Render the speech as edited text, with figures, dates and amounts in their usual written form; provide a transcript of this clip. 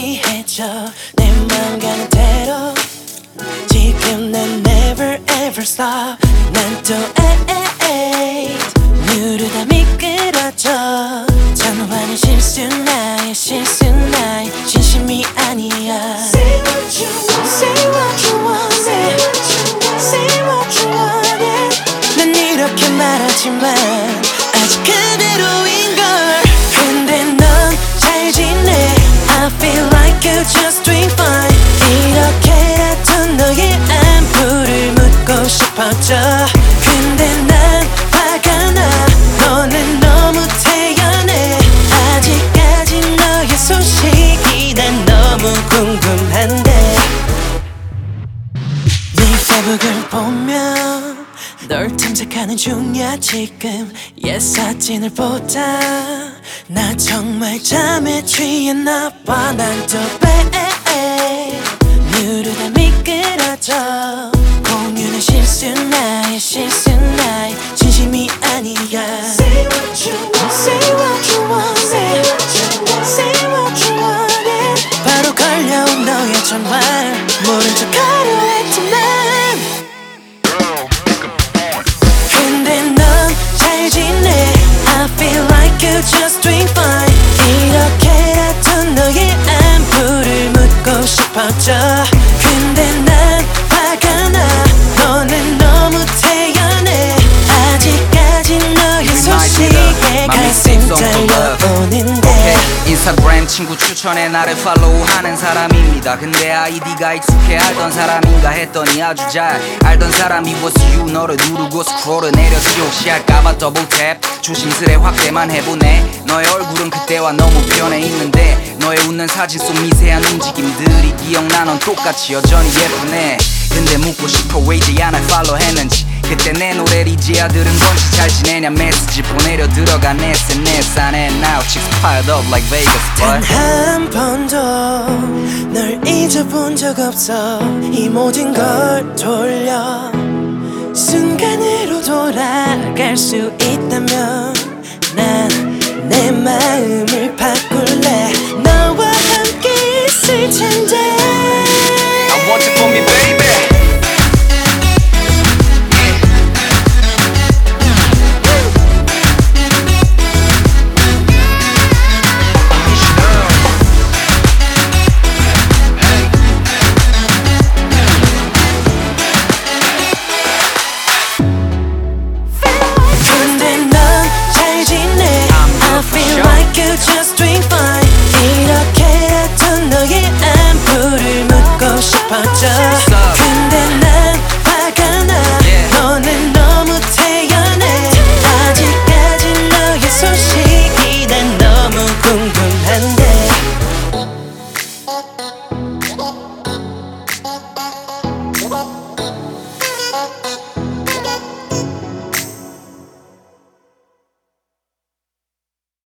취해져 내 맘 가는 대로 지금 난 never ever stop 난 또 누르다 미끄러져 전화는 실수 나의 실수 나의 진심이 아니야 Say what you want Say what you want Say what you want yeah. 난 이렇게 말하지만 아직 그대로인걸 근데 넌 잘 지내 I feel like you're just doing fine 이렇게라도 너의 안부를 묻고 싶어져 근데 난 화가 나 너는 너무 태연해 아직까지 너의 소식이 난 너무 궁금한데 네 페북을 보면 널 탐색하는 중이야 지금 옛 사진을 보다 나 정말 잠에 취했나 봐 난 또 누르다 미끄러져 공유는 실수 나의 실수 나의 진심이 아니야 Say what you want Say what you want Say what you want yeah. 바로 걸려온 너의 전화 모른 척하려 했지만 근데 넌 잘 지내 I feel like you're just doing fine 이렇게라도 너의 안부를 묻고 싶어져 근데 난 화가 나 너는 너무 태연해 아직까지 너의 소식에 가슴 떨려오는데 인스타그램 친구 추천에 나를 팔로우하는 사람입니다 근데 아이디가 익숙해 알던 사람인가 했더니 아주 잘 알던 사람이 was you 너를 누르고 스크롤을 내렸지 혹시 할까봐 더블 탭 조심스레 확대만 해보네 너의 얼굴은 그때와 너무 변해 있는데 너의 웃는 사진 속 미세한 움직임들이 기억나 넌 똑같이 여전히 예쁘네 근데 묻고 싶어 왜 이제야 날 팔로우 했는지 그때 내 노래를 이제야 들은 건지 잘 지내냐 메시지 보내려 들어간 SNS 안에 Now chicks piled up like Vegas 단 한 번도 널 잊어본 적 없어 이 모든 걸 돌려 순간으로 돌아갈 수 있다면 난 내 마음을 바꿀래 너와 함께 있을 텐데